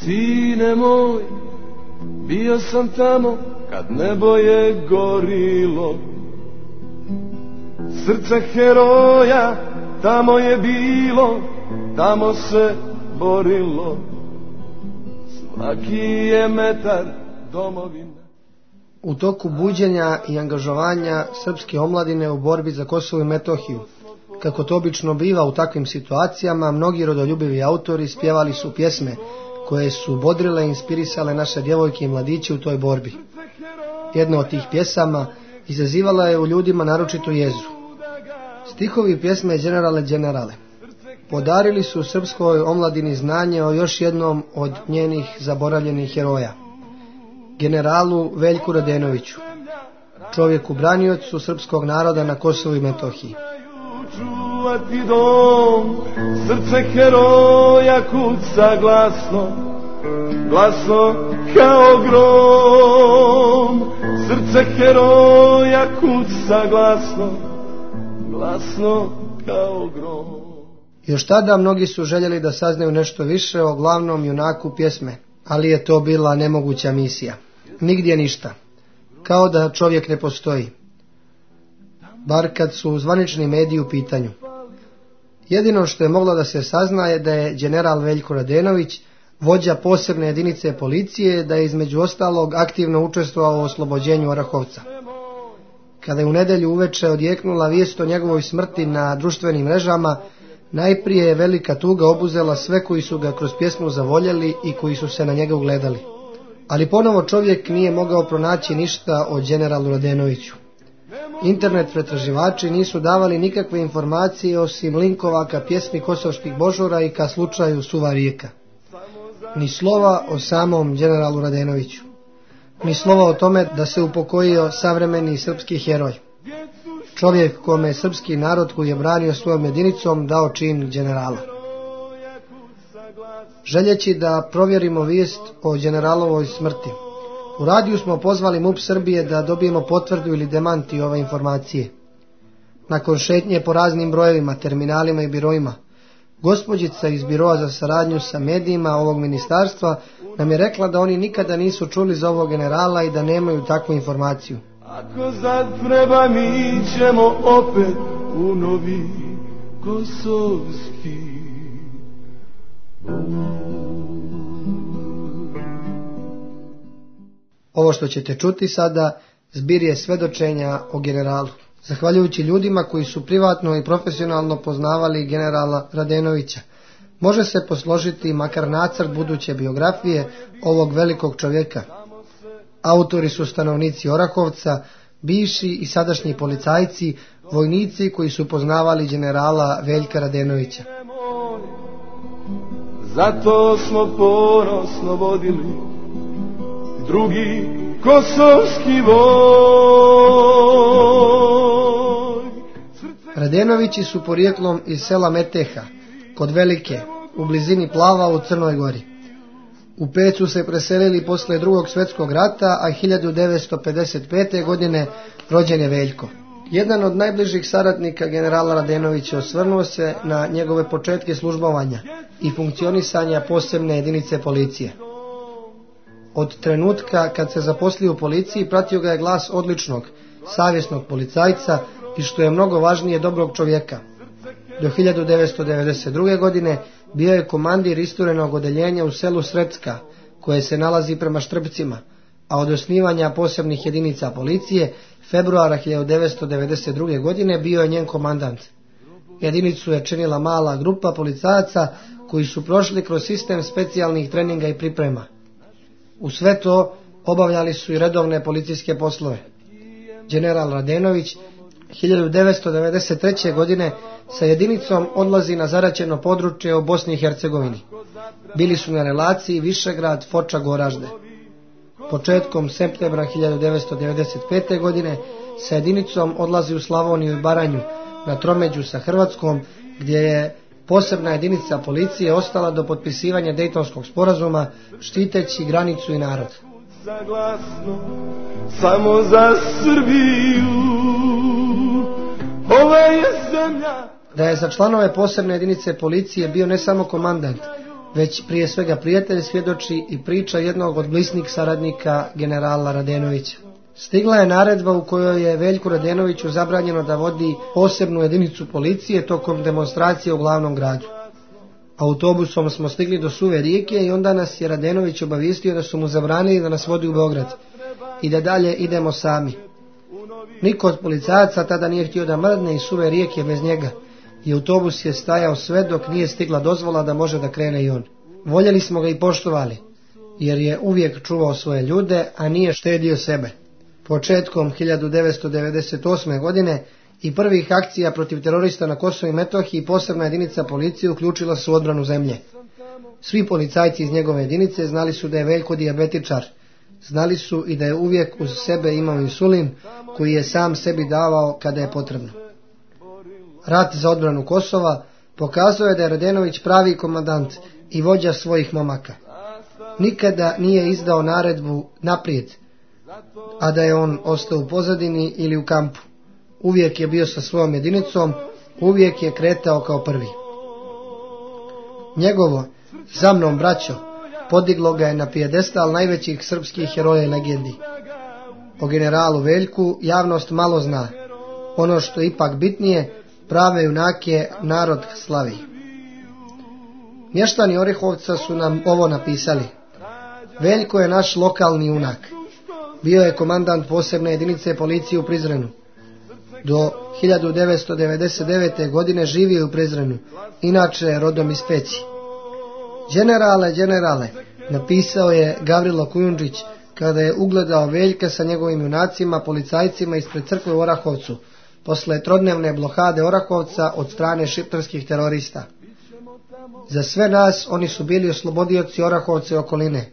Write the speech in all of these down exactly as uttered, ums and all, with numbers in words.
Sine moj, bio sam tamo kad nebo je gorilo, srce heroja tamo je bilo, tamo se borilo, svaki je metar domovine. U toku buđenja i angažovanja srpske omladine u borbi za Kosovo i Metohiju, kako to obično biva u takvim situacijama, mnogi rodoljubivi autori spjevali su pjesme koje su bodrile i inspirisale naše djevojke i mladiće u toj borbi. Jedna od tih pjesama izazivala je u ljudima naročitu jezu. Stihovi pjesme Generale, generale podarili su srpskoj omladini znanje o još jednom od njenih zaboravljenih heroja, generalu Veljku Radenoviću, čovjeku braniocu srpskog naroda na Kosovu i Metohiji. Čuvati dom, srce heroja kuca glasno, glasno kao grom, srce heroja kuca glasno, glasno kao grom. Još tada mnogi su željeli da saznaju nešto više o glavnom junaku pjesme, ali je to bila nemoguća misija. Nigdje ništa, kao da čovjek ne postoji, bar kad su zvanični mediji u pitanju. Jedino što je moglo da se sazna je da je general Veljko Radenović, vođa posebne jedinice policije, da je između ostalog aktivno učestvovao u oslobođenju Orahovca. Kada je u nedjelju uveče odjeknula vijest o njegovoj smrti na društvenim mrežama, najprije je velika tuga obuzela sve koji su ga kroz pjesmu zavoljeli i koji su se na njega ugledali. Ali ponovo čovjek nije mogao pronaći ništa o generalu Radenoviću. Internet pretraživači nisu davali nikakve informacije osim linkova ka pjesmi kosovskih božura i ka slučaju Suva rijeka. Ni slova o samom generalu Radenoviću. Ni slova o tome da se upokojio savremeni srpski heroj. Čovjek kome je srpski narod koji je branio svojom jedinicom dao čin generala. Željeći da provjerimo vijest o generalovoj smrti, u radiju smo pozvali MUP Srbije da dobijemo potvrdu ili demanti ove informacije. Nakon šetnje po raznim brojevima, terminalima i biroima, gospođica iz biroa za saradnju sa medijima ovog ministarstva nam je rekla da oni nikada nisu čuli za ovog generala i da nemaju takvu informaciju. Ako sad treba, mi ćemo opet u novi kosovski. Ovo što ćete čuti sada zbir je svedočenja o generalu. Zahvaljujući ljudima koji su privatno i profesionalno poznavali generala Radenovića, može se posložiti makar nacrt buduće biografije ovog velikog čovjeka. Autori su stanovnici Orahovca, bivši i sadašnji policajci, vojnici koji su poznavali generala Veljka Radenovića. Zato smo ponosno vodili drugi kosovski voj. Radenovići su porijeklom iz sela Meteha, kod Velike, u blizini Plava u Crnoj Gori. U Peć su se preselili posle drugog svjetskog rata, a hiljadu devetsto pedeset pete. godine rođen je Veljko. Jedan od najbližih saradnika generala Radenovića osvrnuo se na njegove početke službovanja i funkcionisanja posebne jedinice policije. Od trenutka kad se zaposlio u policiji pratio ga je glas odličnog, savjesnog policajca i što je mnogo važnije dobrog čovjeka. Do hiljadu devetsto devedeset druge. godine bio je komandir isturenog odeljenja u selu Srepska, koje se nalazi prema Štrbcima, a od osnivanja posebnih jedinica policije februara hiljadu devetsto devedeset druge. godine bio je njen komandant. Jedinicu je činila mala grupa policajaca koji su prošli kroz sistem specijalnih treninga i priprema. U sve to obavljali su i redovne policijske poslove. General Radenović hiljadu devetsto devedeset treće. godine sa jedinicom odlazi na zaraćeno područje u Bosni i Hercegovini. Bili su na relaciji Višegrad, Foča, Goražde. Početkom septembra hiljadu devetsto devedeset pete. godine sa jedinicom odlazi u Slavoniju i Baranju na tromeđu sa Hrvatskom, gdje je posebna jedinica policije ostala do potpisivanja Dejtonskog sporazuma, štiteći granicu i narod. Samo za Srbiju, ova je zemlja. Da je za članove posebne jedinice policije bio ne samo komandant, već prije svega prijatelj svjedoči i priča jednog od blisnih saradnika generala Radenovića. Stigla je naredba u kojoj je Veljku Radenoviću zabranjeno da vodi posebnu jedinicu policije tokom demonstracije u glavnom gradu. Autobusom smo stigli do Suve rijeke i onda nas je Radenović obavijestio da su mu zabranili da nas vodi u Beograd i da dalje idemo sami. Niko od policajaca tada nije htio da mrdne iz Suve rijeke bez njega i autobus je stajao sve dok nije stigla dozvola da može da krene i on. Voljeli smo ga i poštovali, jer je uvijek čuvao svoje ljude, a nije štedio sebe. Početkom hiljadu devetsto devedeset osme. godine i prvih akcija protiv terorista na Kosovu i Metohiji posebna jedinica policije uključila se u odbranu zemlje. Svi policajci iz njegove jedinice znali su da je Veljko dijabetičar. Znali su i da je uvijek uz sebe imao insulin koji je sam sebi davao kada je potrebno. Rat za odbranu Kosova pokazao je da je Radenović pravi komandant i vođa svojih momaka. Nikada nije izdao naredbu naprijed, a da je on ostao u pozadini ili u kampu. Uvijek je bio sa svojom jedinicom, uvijek je kretao kao prvi. Njegovo "za mnom braćo" podiglo ga je na pijedestal najvećih srpskih heroja i legendi. O generalu Veljku javnost malo zna. Ono što je ipak bitnije, prave junake narod slavi. Mještani Orehovca su nam ovo napisali. Veljko je naš lokalni junak. Bio je komandant posebne jedinice policije u Prizrenu. Do hiljadu devetsto devedeset devete. godine živio u Prizrenu, inače rodom iz Peći. Generale, generale, napisao je Gavrilo Kujundžić kada je ugledao Veljka sa njegovim junacima, policajcima ispred crkve u Orahovcu, posle trodnevne blokade Orahovca od strane šiptarskih terorista. Za sve nas oni su bili oslobodioci Orahovca i okoline.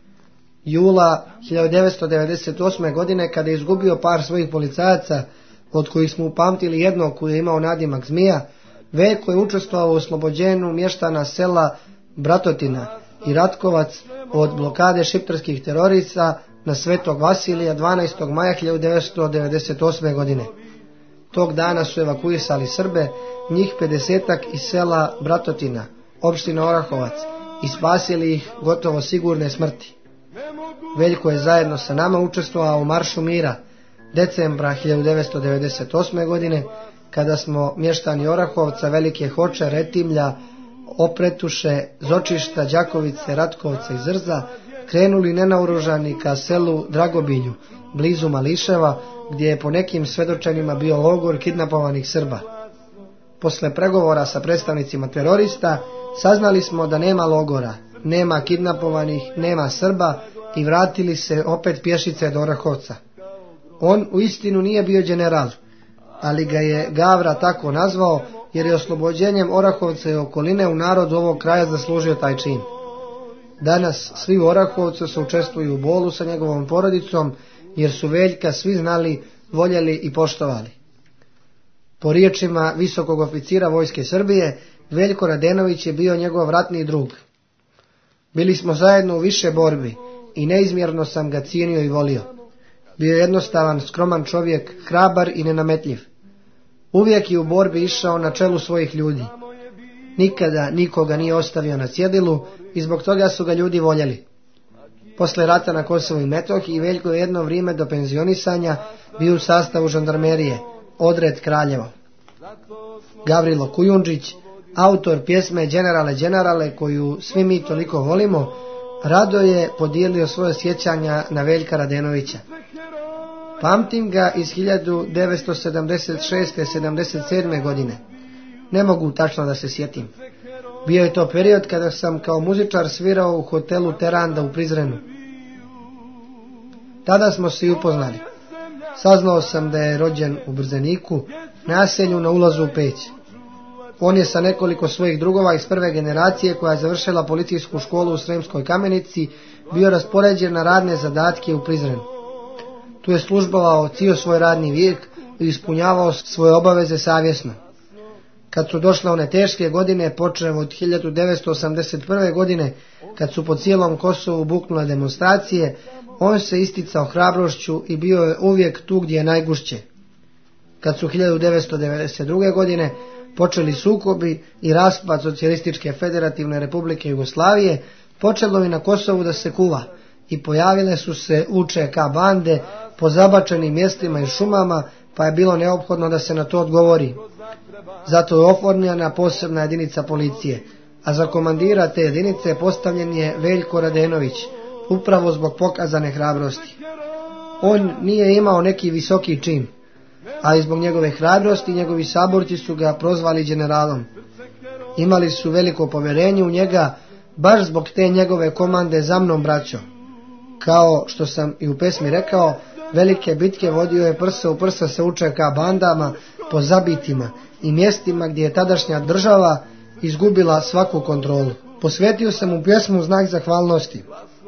Jula hiljadu devetsto devedeset osme. godine, kada je izgubio par svojih policajaca, od kojih smo upamtili jednog koji je imao nadimak Zmija, Veljko je učestvovao u oslobođenju mještana sela Bratotina i Ratkovac od blokade šiptarskih terorista na Svetog Vasilija dvanaestog maja hiljadu devetsto devedeset osme. godine. Tog dana su evakuisali Srbe, njih pedesetak iz sela Bratotina, opština Orahovac, i spasili ih gotovo sigurne smrti. Veljko je zajedno sa nama učestvovao u Maršu mira decembra hiljadu devetsto devedeset osme. godine, kada smo mještani Orahovca, Velike Hoče, Retimlja, Opretuše, Zočišta, Đakovice, Ratkovca i Zrza krenuli nenaoružani ka selu Dragobilju, blizu Mališeva, gdje je po nekim svedočenjima bio logor kidnapovanih Srba. Posle pregovora sa predstavnicima terorista saznali smo da nema logora, nema kidnapovanih, nema Srba i vratili se opet pješice do Orahovca. On u istinu nije bio general, ali ga je Gavra tako nazvao jer je oslobođenjem Orahovca i okoline u narodu ovog kraja zaslužio taj čin. Danas svi u Orahovcu se učestvuju u bolu sa njegovom porodicom, jer su Veljka svi znali, voljeli i poštovali. Po riječima visokog oficira Vojske Srbije, Veljko Radenović je bio njegov ratni drug. Bili smo zajedno u više borbi i neizmjerno sam ga cijenio i volio. Bio je jednostavan, skroman čovjek, hrabar i nenametljiv. Uvijek je u borbi išao na čelu svojih ljudi. Nikada nikoga nije ostavio na cjedilu i zbog toga su ga ljudi voljeli. Posle rata na Kosovu i Metohiji, Veljko je jedno vrijeme do penzionisanja bio u sastavu žandarmerije, odred Kraljevo. Gavrilo Kujundžić, autor pjesme Generale, generale, koju svi mi toliko volimo, rado je podijelio svoje sjećanja na Veljka Radenovića. Pamtim ga iz hiljadu devetsto sedamdeset šeste. sedamdeset sedme. godine. Ne mogu tačno da se sjetim. Bio je to period kada sam kao muzičar svirao u hotelu Teranda u Prizrenu. Tada smo se i upoznali. Saznao sam da je rođen u Brzeniku, naselju na ulazu u Peć. On je sa nekoliko svojih drugova iz prve generacije, koja je završila policijsku školu u Sremskoj Kamenici, bio raspoređen na radne zadatke u Prizrenu. Tu je službovao cijel svoj radni vijek i ispunjavao svoje obaveze savjesno. Kad su došle one teške godine, počev od hiljadu devetsto osamdeset prve. godine, kad su po cijelom Kosovu buknule demonstracije, on se isticao hrabrošću i bio je uvijek tu gdje je najgušće. Kad su hiljadu devetsto devedeset druge. godine počeli sukobi i raspad Socijalističke federativne republike Jugoslavije, počelo i na Kosovu da se kuva i pojavile su se U Č K bande po zabačenim mjestima i šumama, pa je bilo neophodno da se na to odgovori. Zato je oformljena posebna jedinica policije, a za komandira te jedinice postavljen je Veljko Radenović, upravo zbog pokazane hrabrosti. On nije imao neki visoki čin, ali zbog njegove hrabrosti njegovi saborci su ga prozvali generalom. Imali su veliko povjerenje u njega, baš zbog te njegove komande "Za mnom, braćo". Kao što sam i u pesmi rekao, velike bitke vodio je prsa u prsa sa U Č K bandama po zabitima i mjestima gdje je tadašnja država izgubila svaku kontrolu. Posvetio sam mu pjesmu "Znak zahvalnosti"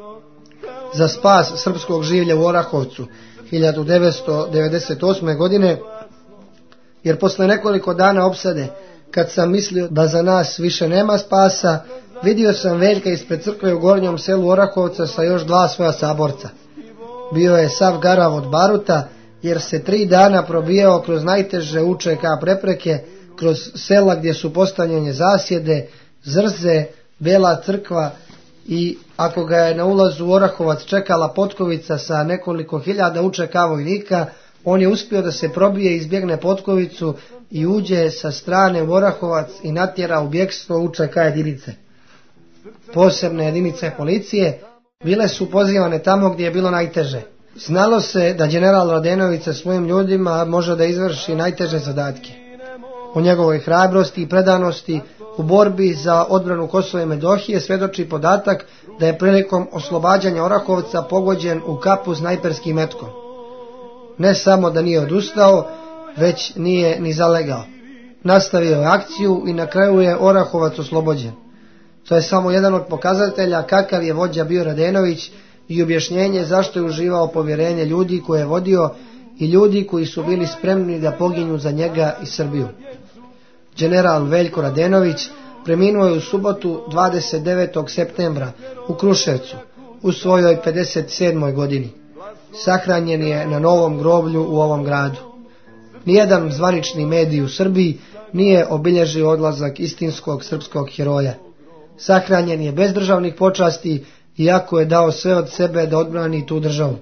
za spas srpskog življa u Orahovcu hiljadu devetsto devedeset osme. godine, jer posle nekoliko dana opsade, kad sam mislio da za nas više nema spasa, vidio sam Veljka ispred crkve u Gornjom selu Orahovca sa još dva svoja saborca. Bio je sav garav od baruta, jer se tri dana probijao kroz najteže U Č K prepreke, kroz sela gdje su postavljene zasjede, Zrze, Bela crkva, i ako ga je na ulazu u Orahovac čekala potkovica sa nekoliko hiljada U Č K vojnika, on je uspio da se probije i izbjegne potkovicu i uđe sa strane u Orahovac i natjera u bjegstvo U Č K jedinice. Posebne jedinice policije bile su pozivane tamo gdje je bilo najteže. Znalo se da general Radenović sa svojim ljudima može da izvrši najteže zadatke. O njegovoj hrabrosti i predanosti u borbi za odbranu Kosova i Metohije svjedoči podatak da je prilikom oslobađanja Orahovca pogođen u kapu snajperskim metkom. Ne samo da nije odustao, već nije ni zalegao. Nastavio je akciju i na kraju je Orahovac oslobođen. To je samo jedan od pokazatelja kakav je vođa bio Radenović i objašnjenje zašto je uživao povjerenje ljudi koje je vodio i ljudi koji su bili spremni da poginju za njega i Srbiju. General Veljko Radenović preminuo je u subotu dvadeset devetog septembra u Kruševcu u svojoj pedeset sedmoj godini. Sahranjen je na novom groblju u ovom gradu. Nijedan zvanični medij u Srbiji nije obilježio odlazak istinskog srpskog heroja. Sahranjen je bez državnih počasti, iako je dao sve od sebe da odbrani tu državu.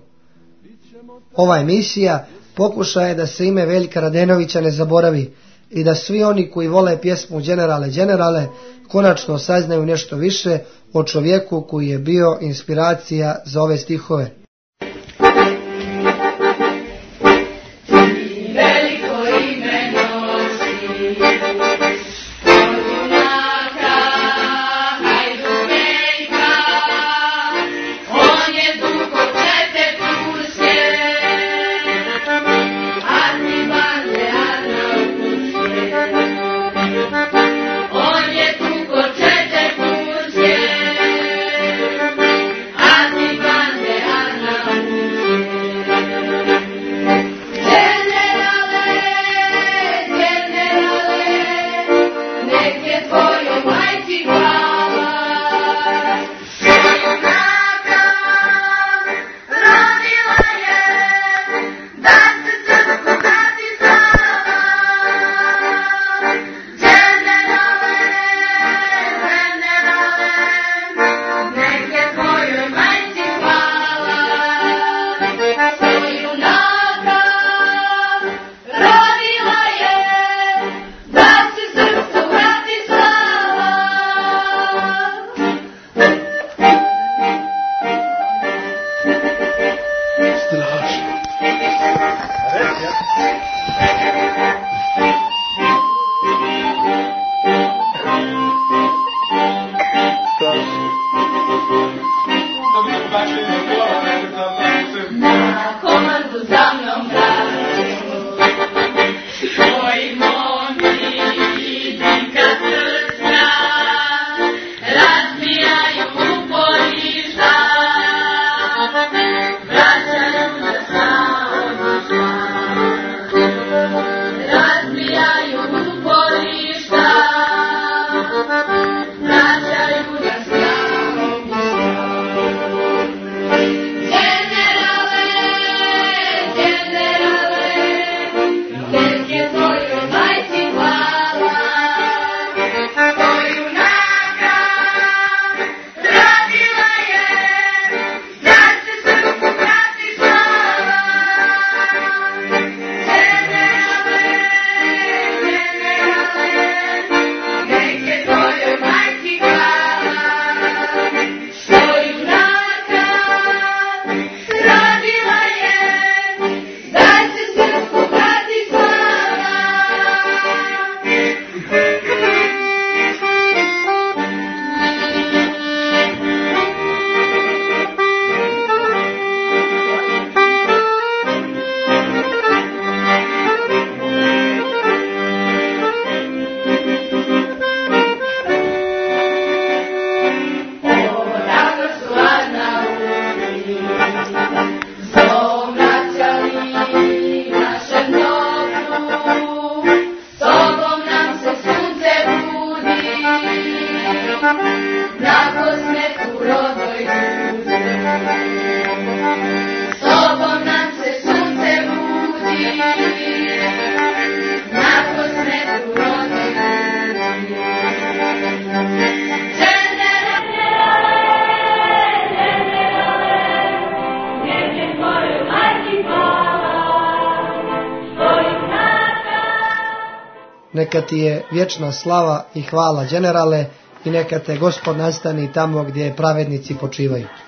Ova emisija pokušaj je da se ime Veljka Radenovića ne zaboravi i da svi oni koji vole pjesmu "Generale, generale" konačno saznaju nešto više o čovjeku koji je bio inspiracija za ove stihove. Bande, Neka ti je vječna slava i hvala, generale, i neka te Gospod nastani tamo gdje pravednici počivaju.